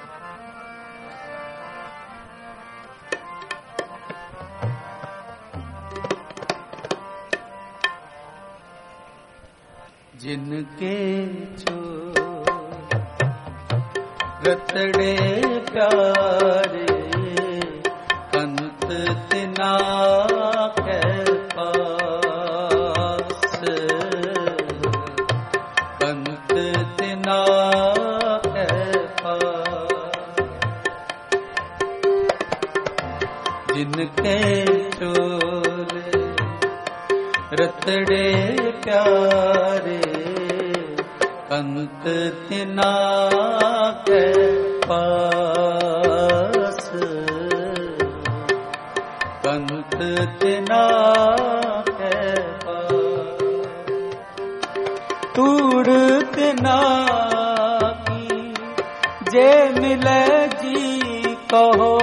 जिनके चोले रतड़े प्यारे कंत तिना के पास कंत तिना के पास जिनके चोले रतड़े प्यारे कंत तिना के पास कंत तिना के पास तूड़ तिना की जे मिले जी कहो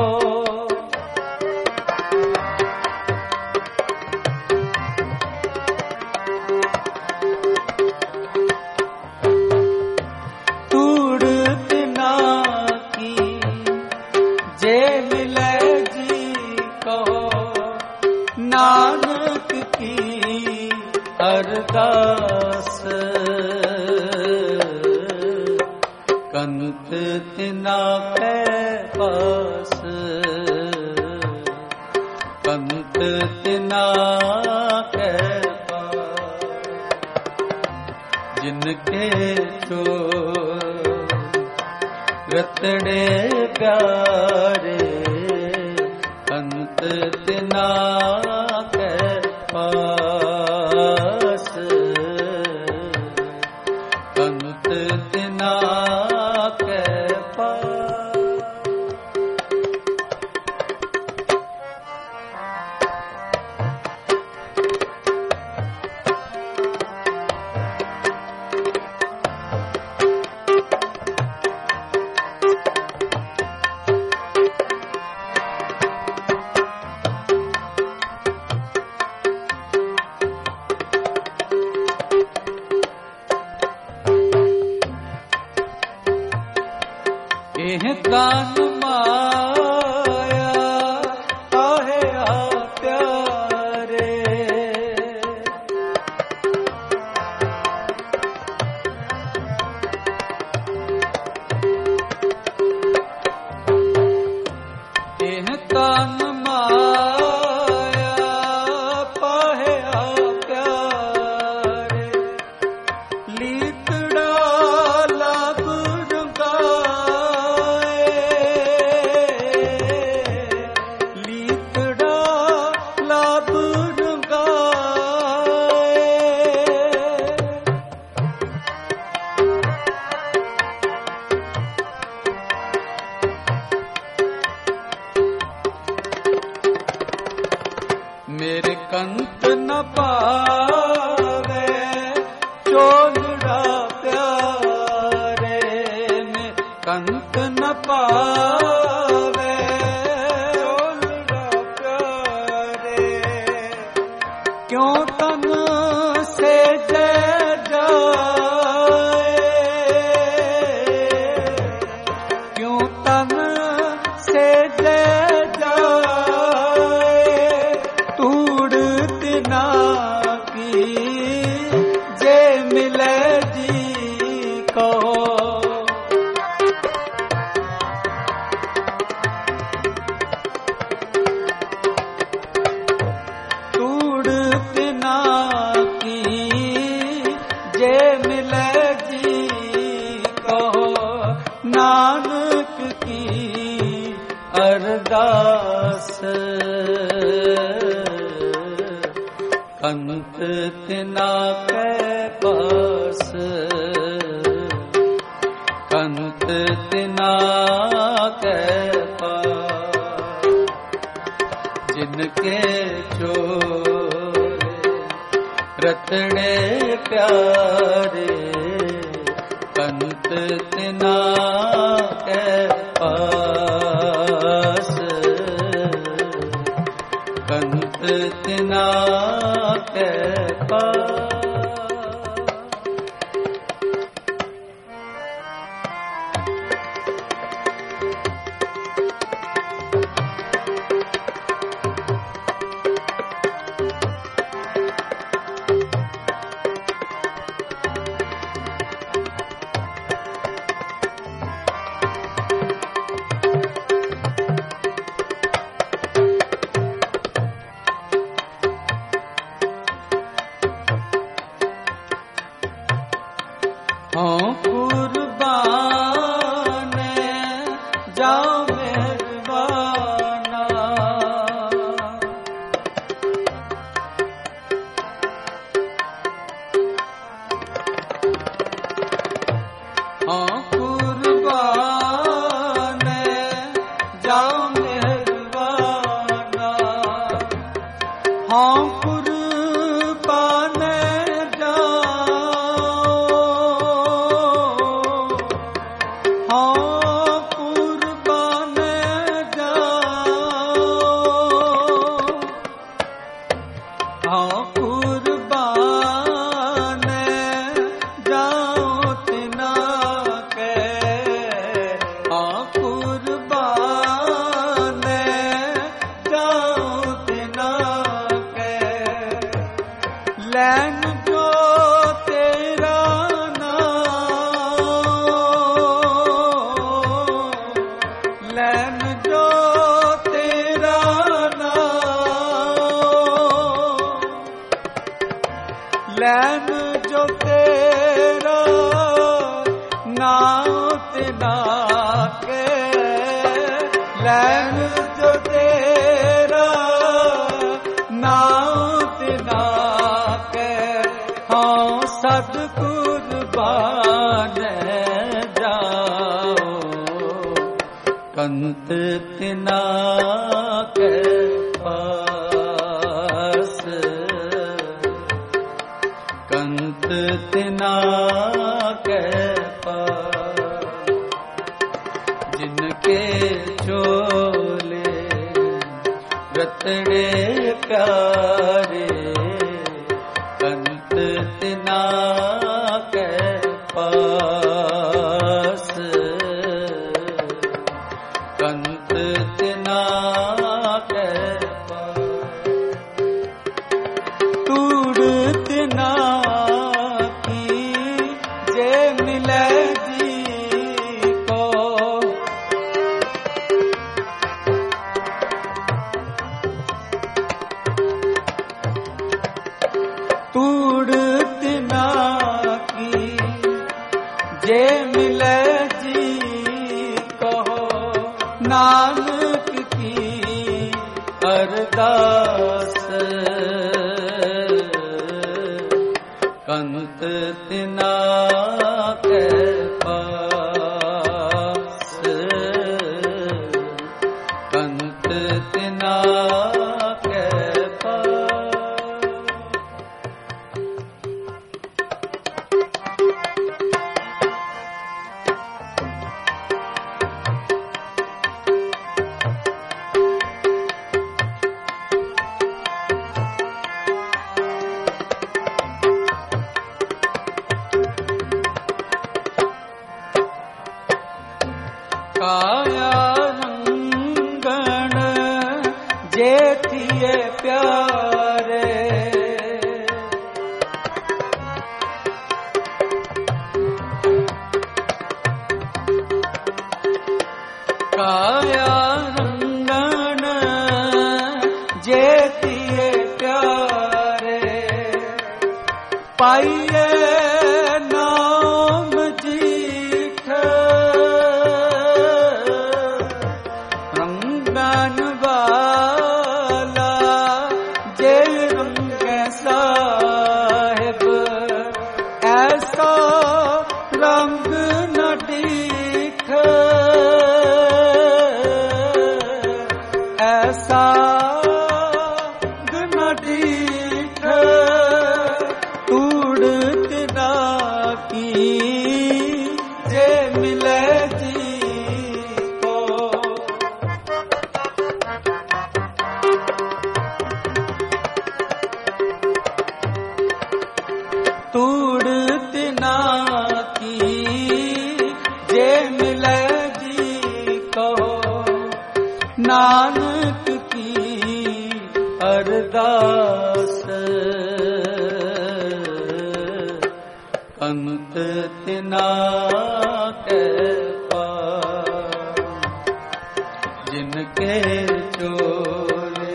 कंत तिना के पास, कंत तिना के पास, जिनके जो रतड़े प्यारे, कंत तिना के पास, कंत तिना के पास। एह दान माया आहे प्यारे, एह दान माया पाहे प्यारे, लीतड़ा लाभ मेरे कंत न पावे चोलड़ा प्यारे, में कंत न पावे चोलड़ा प्यारे, क्यों तन से जय जाए, क्यों तन से जय मिले जी कहो, तूड़त ना की जे मिले जी कहो, नानक की अरदास, कंत तिना के पास, कंत तिना के पास, जिनके चोरे रतड़े प्यारे, कंत तिना के पास, कंत तिना के पास। हाँ कुर्बान जाओ मेहरबाना, हाँ कुर्बान जाओ मेहरबाना, हाँ कुर्बान कुर्बान जाओ तिना के नाउ तिना के लैन जो तेरा नाउ तिना के हाँ सद कुर्बान जाओ कंत तिना के पास कंत तिना के पास जिनके चोले रतड़े प्यारे कंत तिना के पास कंत तिना के पास तूड़ तिना की जे मिले जी को तूड़ तिना की जे मिले जी कहो नानक की अरदास कंत तिना के पास कंत तिना के पास काया रंगण जेठिए प्यारे काया रंगण जेठिए प्यारे पाइए नाम जीठ रंगन वाला जे रंग साहिब ऐसा रंग न दीख ऐसा न दीख तूड़ तिना की जे मिले जी को तूड़ तिना की जे मिले जी कहो नानक की अरदास कंत तिना के पास जिनके चोले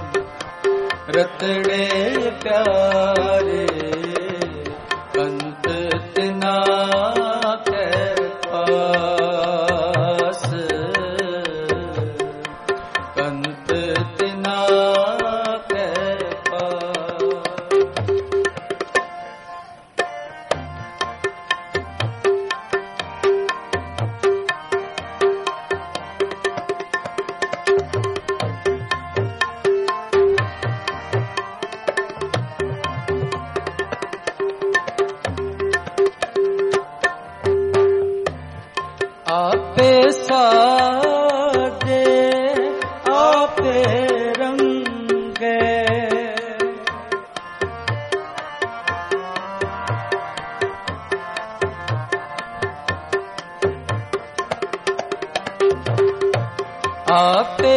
रतड़े प्यारे कंत तिना के पास कंत तिना के पास आपे साजे आपे रंगे आपे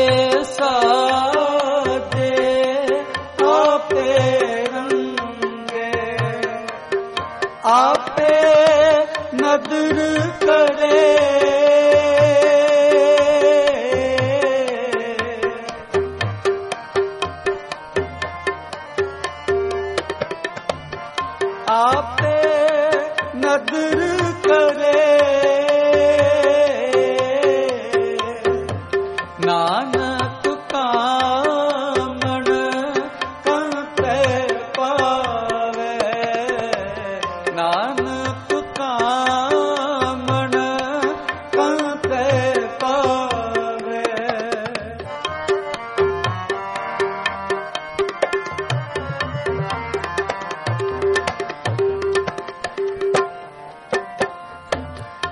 साजे आपे रंगे आपे नदर करे आपे नदर करे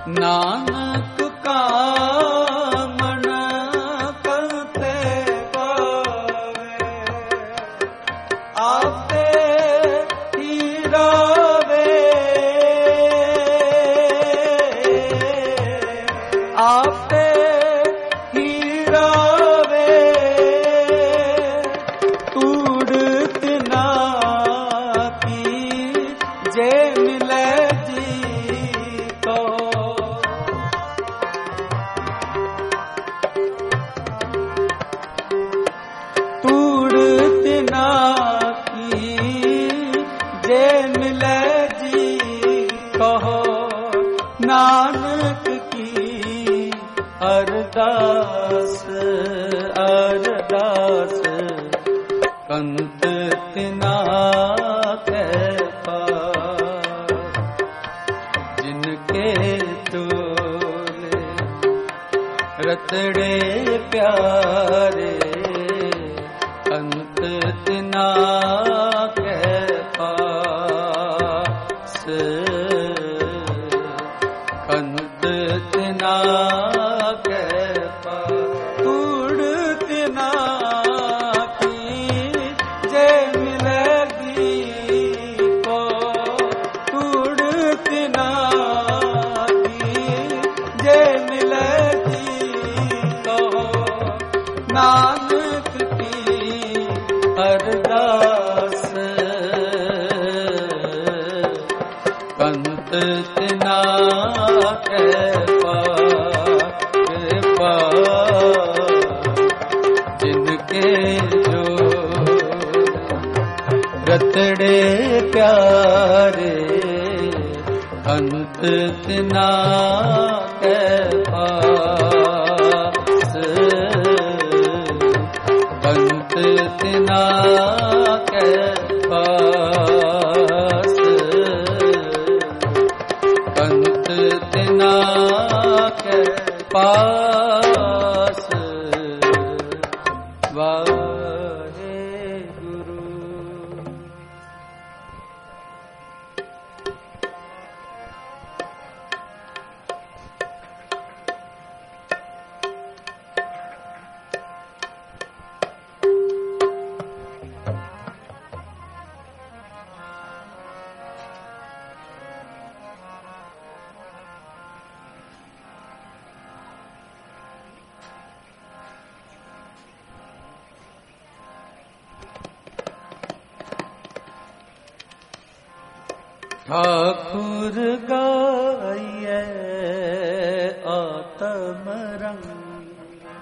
नानक का मन करते पावे, आपे हीरावे, आपे हीरावे, तूड़त ना की जे मिले जी को, तूड़त ना की जे मिले जी कहो, नानक की अरदास अरदास कंत तिना के पार, जिनके चोले रतड़े प्यारे, कंत तिना के पास, कंत तिना के पास, तूड़त ना की जे मिलेगी को, तूड़त ना की जे मिलेगी को, नानक की अरदास कंत तिना के पास, जिनके जो रतड़े प्यारे, कंत तिना के पास, कंत तिना के पास, कंत तिना के पास। वाहे गुरु। ठाकुर गाये आत्म रंग,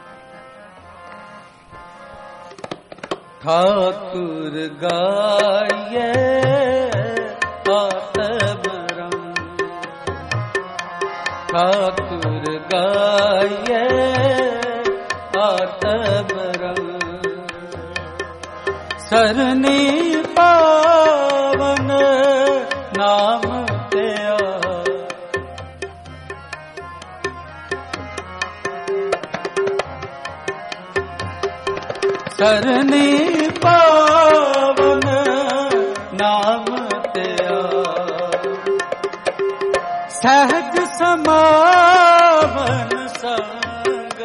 ठाकुर गाये आत्म रंग, ठाकुर गाये आत्म रंग, सरनी पावन नाम तेरा, सरनी पावन नाम तेरा, सहज समावन संग,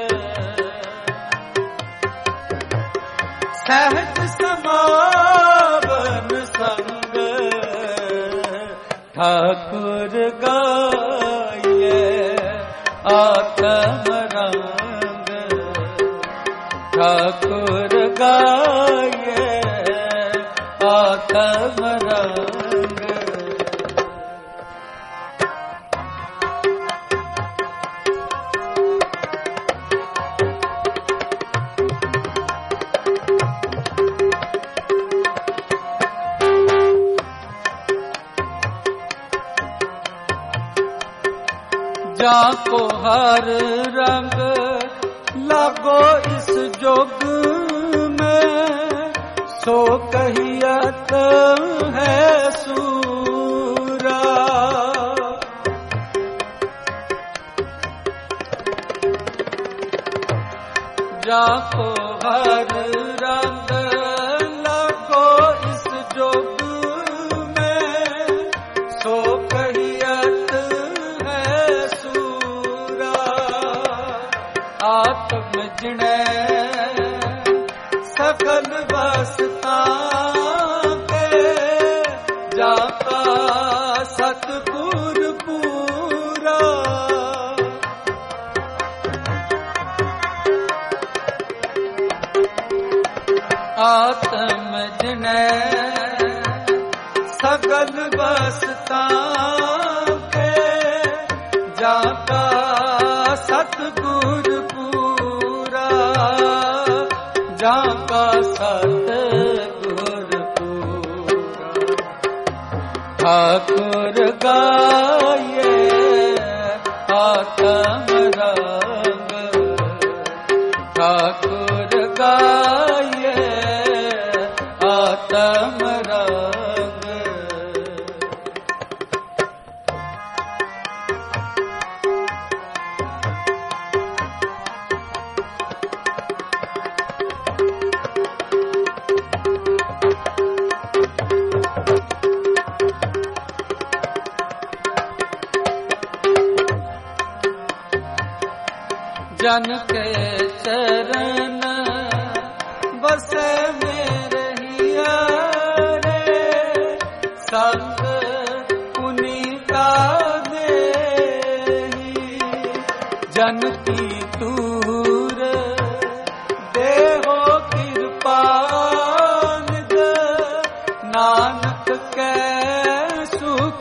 सहज समावन संग, ठाकुर गाये आत्म रंग, ठाकुर गाये आत्म रंग, जाको हर रंग लागो इस जोग में, सो कहियत है सूरा, जाको हर रंग लागो इस जोग में, सो कहियत है सूरा, ਸਮਝਣੈ ਸਕਲ ਵਸਤਾਂ ਕੇ ਜਾ ਕਾ ਸਤਿਗੁਰ ਪੂਰਾ ਆਤਮ ਜਨੈ ਸਗਲ ਵਸਤਾਂ ਕੇ ਜਾ ਕਾ ਸਤਿਗੁਰ ਪੂਰਾ ਜਾ ਕਾ ਸਤਿਗੁਰ ਪੂਰਾ ਠਾਕੁਰ ਗਾਏ ਆਤਮ ਰੰਗ ਠਾਕੁਰ ਗਾਏ ਆਤਮ ਰੰਗ जन के चरण बसे मेरे हिया रे संग पुनीता देहि जन की तूर देहो कृपा निध नानक कै सुख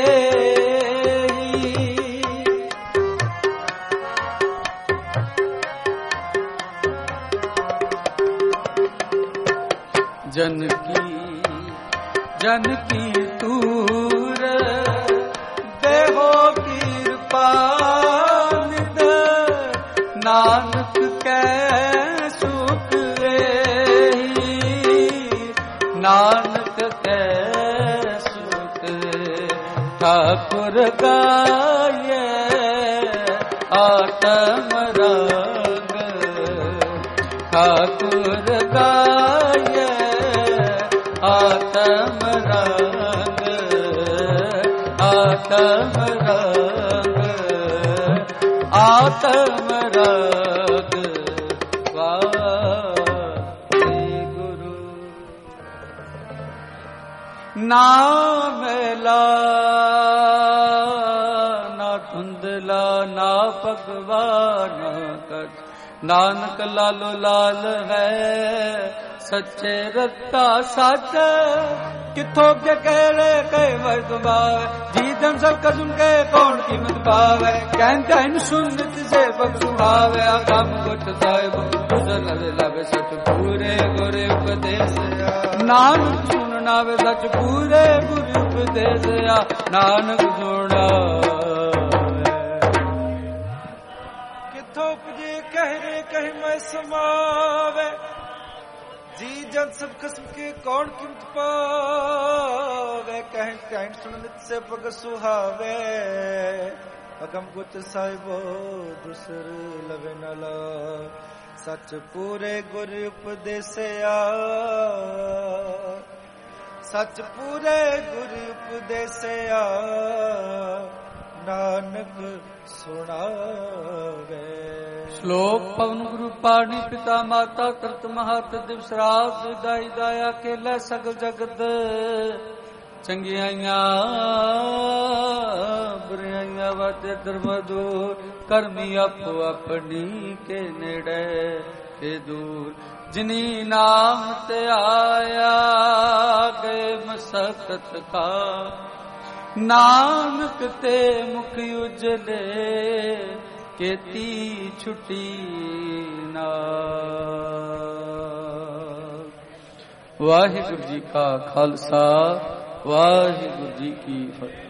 जन की तूर देहो कृपा निध नानक कै सुख नानक कै सुख ठाकुर गाये आत्म रंग ठाकुर गाये आत्म रंग आत्म रंग आत्म रंग वाहिगुरु ना मेला ना धुंधला ना भगवान कछ नानक लालो लाल है सच्चे रत्ता सच किथों के कहले कहे मर्द पावे जी जन सब कसम के कौन कीमत पावे कहते हैं सुन्नत से बख्शु भावे आगम गुट साहिब गुजर लवे सच पूरे गुरु उपदेश नानक सुनना वे सच पूरे गुरु उपदेश नानक सुना किथों पुजे कहरे कहे मैं समावे जी जन सब किस्म के कौन कीमत पावे कहें कहें सुनित से पग सुहावे अगम गुच साहिबो दूसर लवे नला सच पूरे गुरु उपदेसिया सच पूरे गुरु उपदेसिया नानक सुनावे श्लोक पवन गुरु पाणी पिता माता कृत महत दिवस रात दाई दाया के ले सगल जगत चंगियाइया बुराइया वाते धर्म दूर कर्मी अपो अपनी के नेड़े के दूर जिनी नाम ते आया गए मसकत का नानक ते मुख उजले केती छुटी ना। वाहिगुरु जी का खालसा वाहिगुरु जी की फतेह।